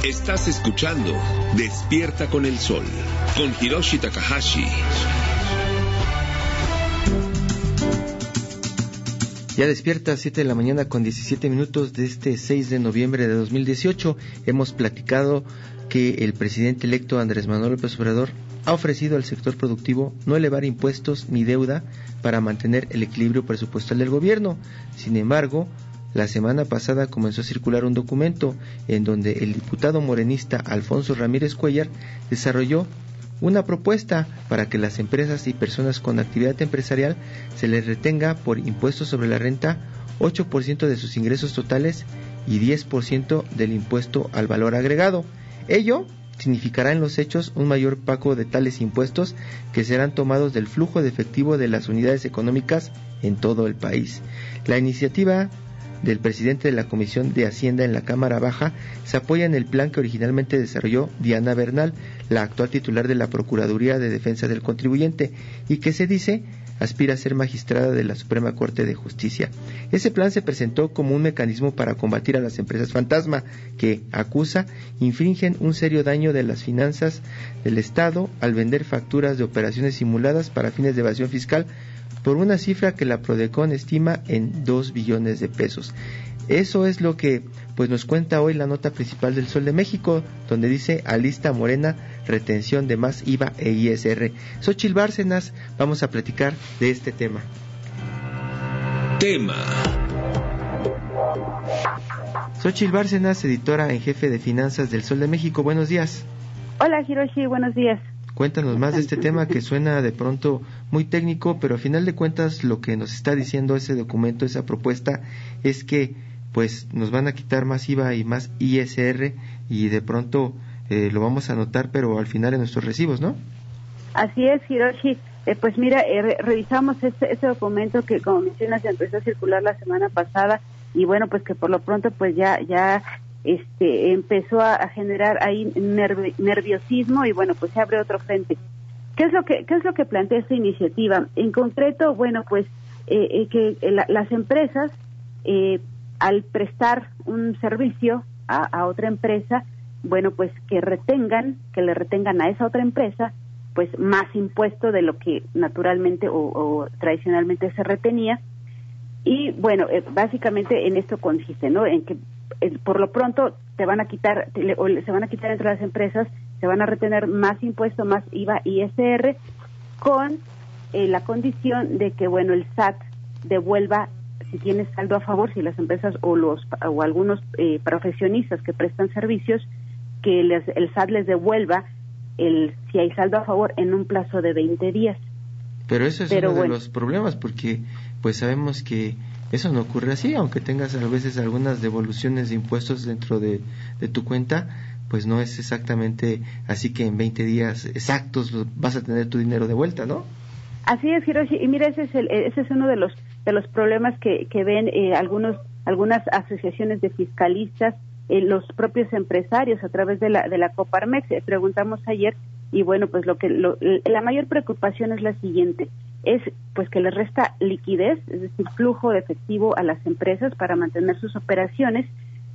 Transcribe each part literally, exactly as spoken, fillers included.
Estás escuchando Despierta con el Sol, con Hiroshi Takahashi. Ya despierta, siete de la mañana con diecisiete minutos de este seis de noviembre de dos mil dieciocho. Hemos platicado que el presidente electo Andrés Manuel López Obrador ha ofrecido al sector productivo no elevar impuestos ni deuda para mantener el equilibrio presupuestal del gobierno. Sin embargo, la semana pasada comenzó a circular un documento en donde el diputado morenista Alfonso Ramírez Cuellar desarrolló una propuesta para que las empresas y personas con actividad empresarial se les retenga por impuestos sobre la renta ocho por ciento de sus ingresos totales y diez por ciento del impuesto al valor agregado. Ello significará en los hechos un mayor pago de tales impuestos que serán tomados del flujo de efectivo de las unidades económicas en todo el país. La iniciativa del presidente de la Comisión de Hacienda en la Cámara Baja se apoya en el plan que originalmente desarrolló Diana Bernal, la actual titular de la Procuraduría de Defensa del Contribuyente, y que se dice aspira a ser magistrada de la Suprema Corte de Justicia. Ese plan se presentó como un mecanismo para combatir a las empresas fantasma que, acusa, infringen un serio daño de las finanzas del Estado al vender facturas de operaciones simuladas para fines de evasión fiscal por una cifra que la Prodecon estima en dos billones de pesos. Eso es lo que pues nos cuenta hoy la nota principal del Sol de México, donde dice: alista Morena retención de más I V A e I S R. Xóchitl Bárcenas, vamos a platicar de este tema. Tema. Xóchitl Bárcenas, editora en jefe de finanzas del Sol de México. Buenos días. Hola, Hiroshi, buenos días. Cuéntanos más de este tema que suena de pronto muy técnico, pero a final de cuentas lo que nos está diciendo ese documento, esa propuesta, es que pues nos van a quitar más I V A y más I S R y de pronto eh, lo vamos a notar, pero al final en nuestros recibos, ¿no? Así es, Hiroshi. Eh, pues mira, eh, re- revisamos este, este documento que, como mencionas, empezó a circular la semana pasada y bueno, pues que por lo pronto pues ya ya este empezó a, a generar ahí nervi- nerviosismo y bueno, pues se abre otro frente. ¿Qué es lo que qué es lo que plantea esta iniciativa? En concreto, bueno, pues eh, eh, que eh, la, las empresas eh, al prestar un servicio a, a otra empresa, bueno, pues que retengan, que le retengan a esa otra empresa pues más impuesto de lo que naturalmente o, o tradicionalmente se retenía. Y bueno, eh, básicamente en esto consiste, ¿no? En que eh, por lo pronto te van a quitar, te, le, o se van a quitar entre las empresas, se van a retener más impuesto, más I V A, I S R, con eh, la condición de que, bueno, el S A T devuelva, si tienes saldo a favor, si las empresas o los o algunos eh, profesionistas que prestan servicios, que les, el S A T les devuelva el si hay saldo a favor en un plazo de veinte días. Pero eso es Pero uno bueno. de los problemas, porque pues sabemos que eso no ocurre así, aunque tengas a veces algunas devoluciones de impuestos dentro de, de tu cuenta, pues no es exactamente así que en veinte días exactos vas a tener tu dinero de vuelta, ¿no? Así es, Hiroshi, y mira, ese es el, ese es uno de los de los problemas que, que ven eh, algunos algunas asociaciones de fiscalistas, eh, los propios empresarios a través de la de la Coparmex. Eh, preguntamos ayer y bueno, pues lo que lo, la mayor preocupación es la siguiente, es pues que les resta liquidez, es decir, flujo de efectivo a las empresas para mantener sus operaciones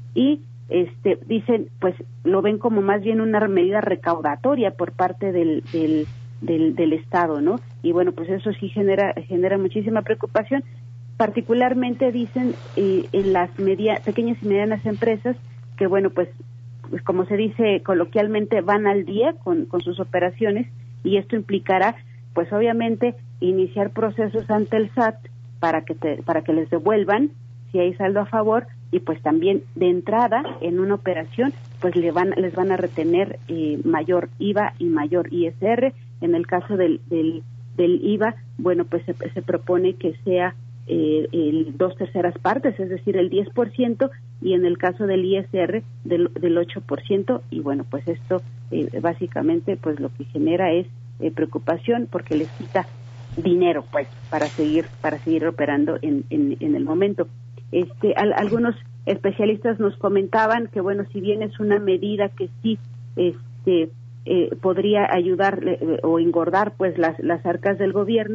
y este dicen, pues lo ven como más bien una medida recaudatoria por parte del del del, del Estado, ¿no? Y bueno, pues eso sí genera genera muchísima preocupación, particularmente dicen eh, en las media, pequeñas y medianas empresas que bueno, pues pues como se dice coloquialmente, van al día con, con sus operaciones y esto implicará, pues obviamente, iniciar procesos ante el S A T para que te, para que les devuelvan si hay saldo a favor y pues también de entrada en una operación pues le van, les van a retener eh, mayor I V A y mayor I S R. En el caso del, del, del I V A, bueno, pues se, se propone que sea eh, el dos terceras partes, es decir, el diez por ciento, y en el caso del I S R del, del ocho por ciento, y bueno, pues esto eh, básicamente pues lo que genera es eh, preocupación porque les quita dinero pues para seguir para seguir operando en, en, en el momento. Este al, algunos especialistas nos comentaban que bueno, si bien es una medida que sí este eh, podría ayudar eh, o engordar pues las las arcas del gobierno,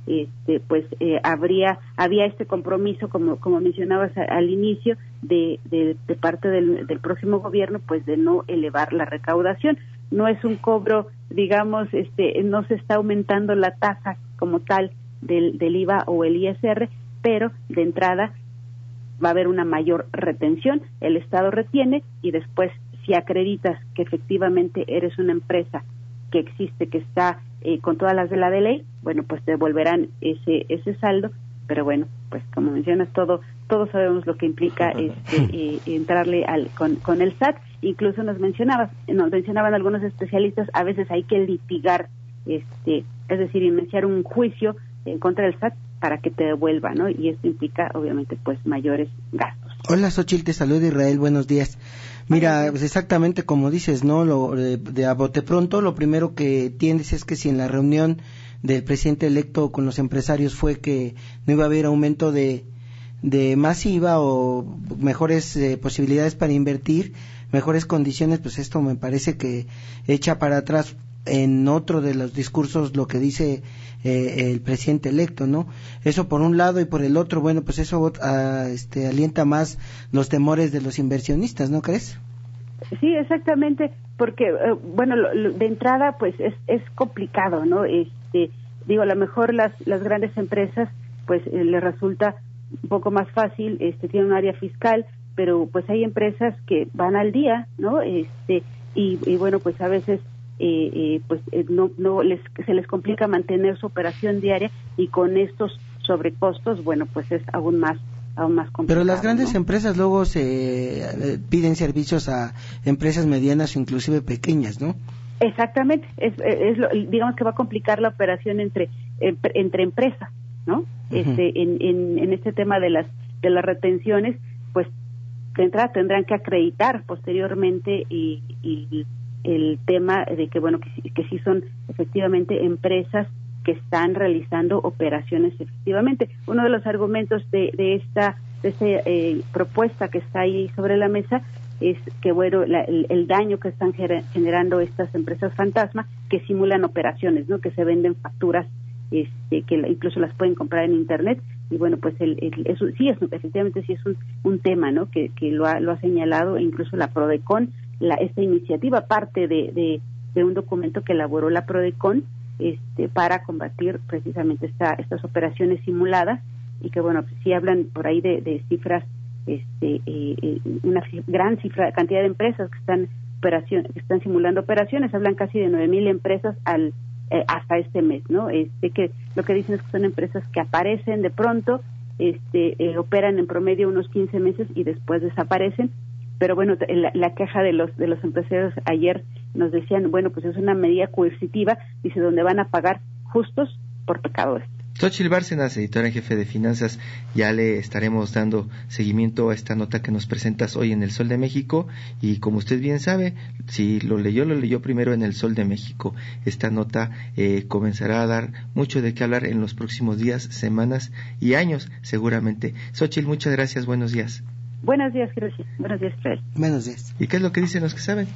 este, pues eh, habría había este compromiso, como como mencionabas a, al inicio, de, de, de parte del, del próximo gobierno, pues de no elevar la recaudación. No es un cobro, digamos, este, no se está aumentando la tasa como tal del, del I V A o el I S R, pero de entrada va a haber una mayor retención, el Estado retiene y después, si acreditas que efectivamente eres una empresa que existe, que está eh, con todas las de la de ley, bueno, pues te devolverán ese ese saldo, pero bueno, pues como mencionas, todo todos sabemos lo que implica este, eh, entrarle al con, con el S A T. Incluso nos mencionabas, nos mencionaban algunos especialistas, a veces hay que litigar, este, es decir, iniciar un juicio en contra del S A T para que te devuelva, ¿no? Y esto implica, obviamente, pues mayores gastos. Hola, Xochitl, te saluda Israel, buenos días. Mira, pues exactamente como dices, ¿no? Lo, de, de a bote pronto, lo primero que entiendes es que si en la reunión del presidente electo con los empresarios fue que no iba a haber aumento de, de más I V A o mejores eh, posibilidades para invertir, mejores condiciones, pues esto me parece que echa para atrás en otro de los discursos lo que dice eh, el presidente electo, ¿no? Eso por un lado, y por el otro, bueno, pues eso uh, este, alienta más los temores de los inversionistas, ¿no crees? Sí, exactamente, porque, eh, bueno, lo, lo, de entrada, pues es, es complicado, ¿no? Este, digo, a lo mejor las, las grandes empresas, pues eh, les resulta un poco más fácil, este, tienen un área fiscal, pero pues hay empresas que van al día, ¿no? Este, y, y bueno, pues a veces Eh, eh, pues eh, no no les se les complica mantener su operación diaria, y con estos sobrecostos, bueno, pues es aún más aún más complicado. Pero las grandes ¿no? empresas luego se eh, piden servicios a empresas medianas o inclusive pequeñas, ¿no? Exactamente, es, es lo, digamos que va a complicar la operación entre eh, entre empresas, ¿no? Uh-huh. Este en, en en este tema de las de las retenciones, pues de entrada tendrán que acreditar posteriormente y, y el tema de que, bueno, que, que sí son efectivamente empresas que están realizando operaciones efectivamente. Uno de los argumentos de, de esta de esta eh, propuesta que está ahí sobre la mesa es que, bueno, la, el, el daño que están generando estas empresas fantasma que simulan operaciones, ¿no? Que se venden facturas, este, que incluso las pueden comprar en internet, y bueno, pues el, el eso sí es efectivamente sí es un, un tema, ¿no? Que, que lo ha lo ha señalado, e incluso la Prodecon. La, esta iniciativa parte de, de, de un documento que elaboró la Prodecon este, para combatir precisamente esta, estas operaciones simuladas, y que, bueno, pues sí hablan por ahí de, de cifras, este, eh, una gran cifra, cantidad de empresas que están operación, que están simulando operaciones, hablan casi de nueve mil empresas al eh, hasta este mes, ¿no? Este que lo que dicen es que son empresas que aparecen de pronto, este, eh, operan en promedio unos quince meses y después desaparecen. Pero bueno, la, la queja de los de los empresarios ayer nos decían, bueno, pues es una medida coercitiva, dice, donde van a pagar justos por pecadores. Xochitl Bárcenas, editora en jefe de finanzas, ya le estaremos dando seguimiento a esta nota que nos presentas hoy en El Sol de México, y como usted bien sabe, si lo leyó, lo leyó primero en El Sol de México. Esta nota eh, comenzará a dar mucho de qué hablar en los próximos días, semanas y años, seguramente. Xochitl, muchas gracias, buenos días. Buenos días, Hiroshi. Buenos días, Fred. Buenos días. ¿Y qué es lo que dicen los que saben?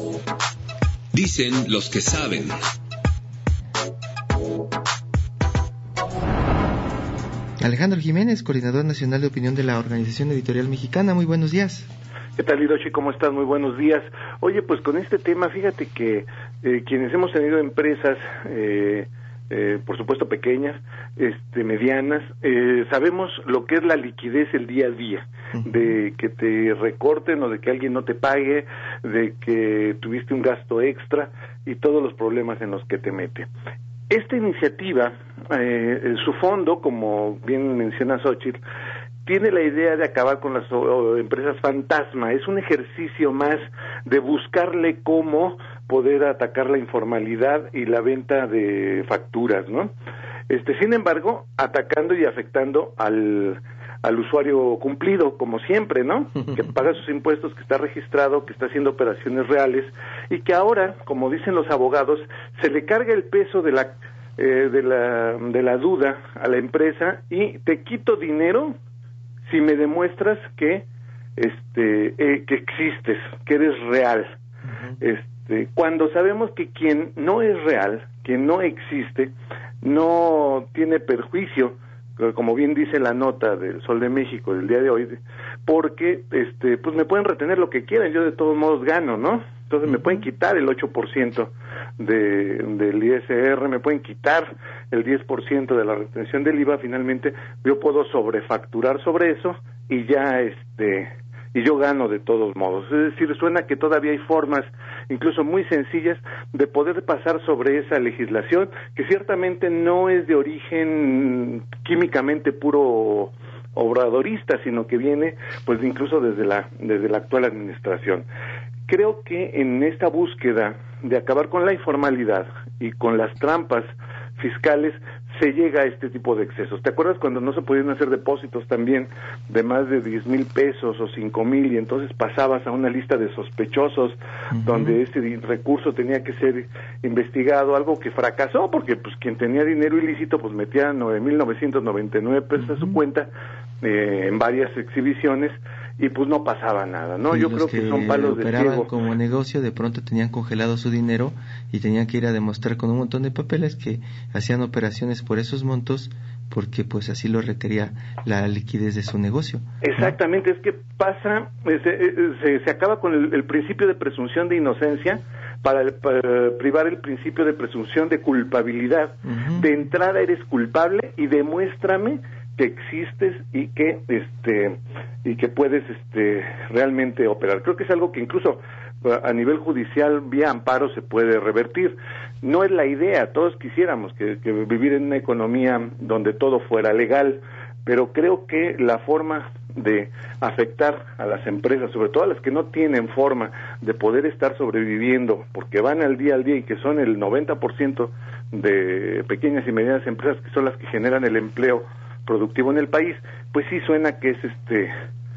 Dicen los que saben. Alejandro Jiménez, coordinador nacional de opinión de la Organización Editorial Mexicana. Muy buenos días. ¿Qué tal, Hiroshi? ¿Cómo estás? Muy buenos días. Oye, pues con este tema, fíjate que eh, quienes hemos tenido empresas, eh, eh, por supuesto pequeñas, este, medianas, eh, sabemos lo que es la liquidez el día a día, de que te recorten o de que alguien no te pague, de que tuviste un gasto extra y todos los problemas en los que te mete. Esta iniciativa, eh, su fondo, como bien menciona Xochitl, tiene la idea de acabar con las oh, empresas fantasma. Es un ejercicio más de buscarle cómo poder atacar la informalidad y la venta de facturas, ¿no? Este, sin embargo, atacando y afectando al al usuario cumplido, como siempre, ¿no? Que paga sus impuestos, que está registrado, que está haciendo operaciones reales, y que ahora, como dicen los abogados, se le carga el peso de la eh, de la de la duda a la empresa, y te quito dinero si me demuestras que este eh, que existes, que eres real. Uh-huh. Este, cuando sabemos que quien no es real, quien no existe, no tiene perjuicio, como bien dice la nota del Sol de México del día de hoy, porque este pues me pueden retener lo que quieran, yo de todos modos gano, ¿no? Entonces me pueden quitar el ocho por ciento de, del I S R, me pueden quitar el diez por ciento de la retención del I V A, finalmente yo puedo sobrefacturar sobre eso y ya este y yo gano de todos modos. Es decir, suena que todavía hay formas, incluso muy sencillas, de poder pasar sobre esa legislación, que ciertamente no es de origen químicamente puro obradorista, sino que viene pues incluso desde la desde la actual administración. Creo que en esta búsqueda de acabar con la informalidad y con las trampas fiscales se llega a este tipo de excesos. ¿Te acuerdas cuando no se podían hacer depósitos también de más de diez mil pesos o cinco mil y entonces pasabas a una lista de sospechosos uh-huh. donde este recurso tenía que ser investigado, algo que fracasó porque pues quien tenía dinero ilícito pues metía nueve mil novecientos noventa y nueve pesos uh-huh. a su cuenta eh, en varias exhibiciones y pues no pasaba nada, ¿no? Y Yo creo que, que son palos de ciego. Como negocio, de pronto tenían congelado su dinero y tenían que ir a demostrar con un montón de papeles que hacían operaciones por esos montos porque pues así lo requería la liquidez de su negocio. Exactamente, ¿no? Es que pasa, se, se, se acaba con el, el principio de presunción de inocencia para, para privar el principio de presunción de culpabilidad. Uh-huh. De entrada eres culpable y demuéstrame que existes y que este y que puedes este realmente operar. Creo que es algo que incluso a nivel judicial vía amparo se puede revertir. No es la idea, todos quisiéramos que, que vivir en una economía donde todo fuera legal, pero creo que la forma de afectar a las empresas, sobre todo a las que no tienen forma de poder estar sobreviviendo, porque van al día al día y que son el noventa por ciento de pequeñas y medianas empresas que son las que generan el empleo productivo en el país, pues sí suena que es este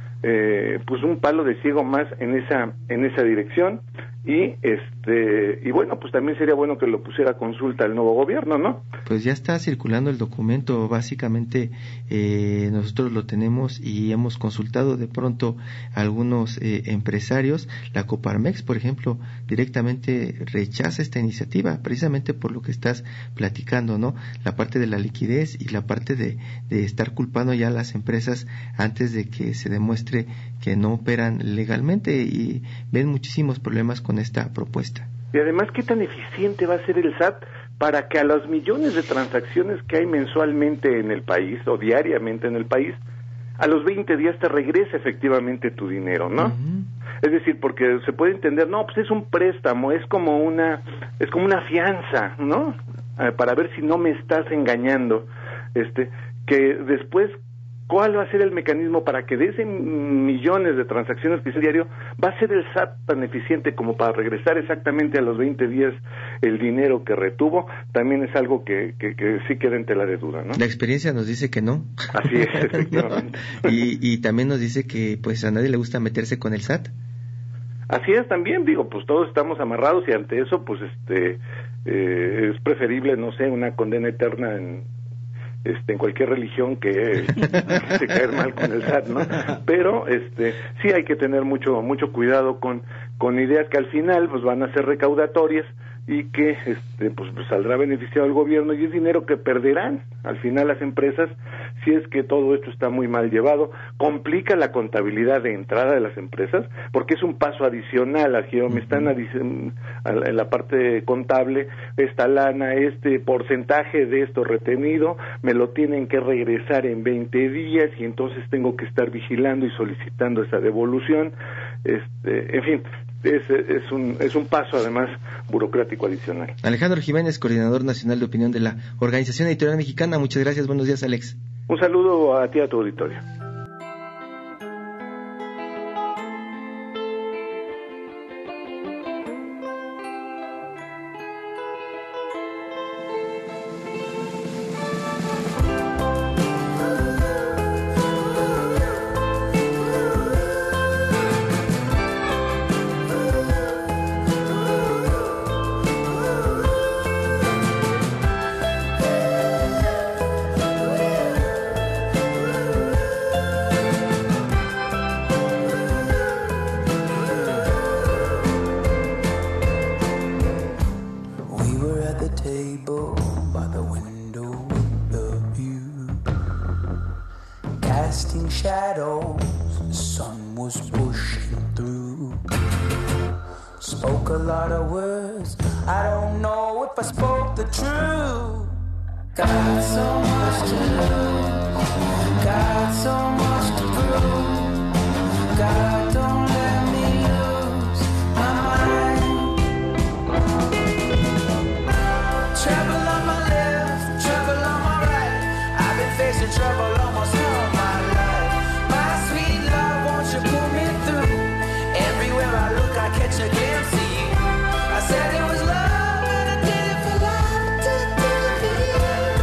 eh, pues un palo de ciego más en esa en esa dirección y este y bueno, pues también sería bueno que lo pusiera a consulta el nuevo gobierno, ¿no? Pues ya está circulando el documento, básicamente eh, nosotros lo tenemos y hemos consultado de pronto a algunos eh, empresarios. La Coparmex, por ejemplo, directamente rechaza esta iniciativa, precisamente por lo que estás platicando, ¿no? La parte de la liquidez y la parte de, de estar culpando ya a las empresas antes de que se demuestre que no operan legalmente, y ven muchísimos problemas con esta propuesta. Y además, ¿qué tan eficiente va a ser el S A T para que a los millones de transacciones que hay mensualmente en el país o diariamente en el país, a los veinte días te regrese efectivamente tu dinero, ¿no? Uh-huh. Es decir, porque se puede entender, no, pues es un préstamo, es como una es como una fianza, ¿no? Eh, para ver si no me estás engañando, este, que después, ¿cuál va a ser el mecanismo para que de ese millones de transacciones que es diario va a ser el S A T tan eficiente como para regresar exactamente a los veinte días el dinero que retuvo? También es algo que, que, que sí queda en tela de duda, ¿no? La experiencia nos dice que no. Así es, efectivamente. ¿No? Y, y también nos dice que pues a nadie le gusta meterse con el S A T. Así es también, digo, pues todos estamos amarrados y ante eso pues este eh, es preferible, no sé, una condena eterna en Este, en cualquier religión que, que se caer mal con el S A T, ¿no? Pero este sí hay que tener mucho mucho cuidado con con ideas que al final pues van a ser recaudatorias y que este pues, pues saldrá beneficiado el gobierno, y es dinero que perderán al final las empresas si es que todo esto está muy mal llevado. Complica la contabilidad de entrada de las empresas porque es un paso adicional. Aquí me están adic- en la parte contable, esta lana, este porcentaje de esto retenido me lo tienen que regresar en veinte días y entonces tengo que estar vigilando y solicitando esa devolución. Este, en fin, es, es un es un paso además burocrático adicional. Alejandro Jiménez, coordinador nacional de opinión de la Organización Editorial Mexicana. Muchas gracias, buenos días, Alex. Un saludo a ti y a tu auditorio. Spoke a lot of words, I don't know if I spoke the truth. Got so much to lose, got so much to prove. God, don't let me lose my mind. Trouble on my left, trouble on my right. I've been facing trouble almost all my life. My sweet love, won't you pull me through? Everywhere I look, I catch a glimpse of you. I said it was love, and I did it for love, I did it, did it for you.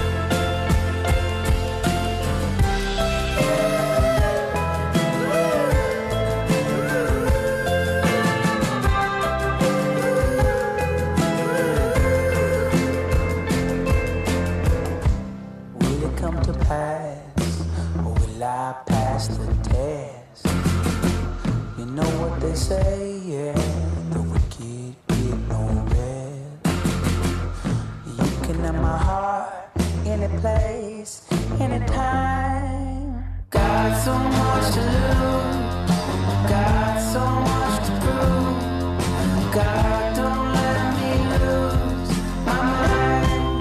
Will it come to pass, or will I pass the test? You know what they say, yeah, the wicked get no rest. You can have my heart, any place, anytime. Got so much to lose, got so much to prove. God, don't let me lose my mind.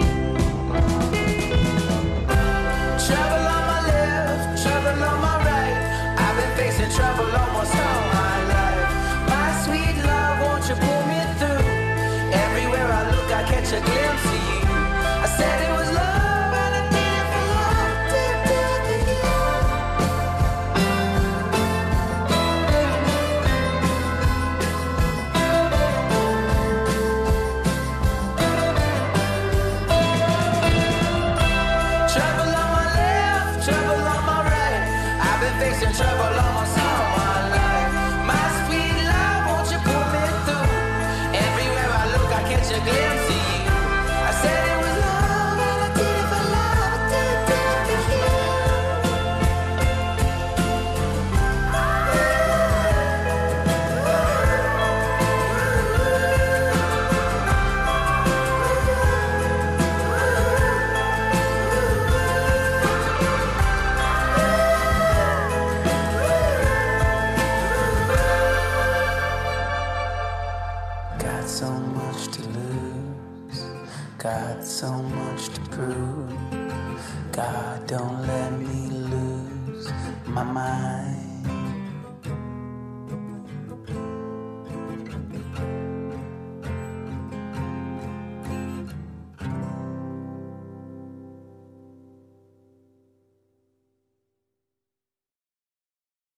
Trouble on my left, trouble on my right. I've been facing trouble almost all my life. My sweet love, won't you pull me through? Everywhere I look, I catch a glimpse of you. I said it was love, and I did it for love, did it, did it for you. Trouble on my left, trouble on my right. I've been facing trouble almost all my life. My sweet love, won't you pull me through? Everywhere I look, I catch a glimpse of you. I said it was love, and I did it for love, I did it, did it for you. Got so much to lose, got so much to prove. God, don't let me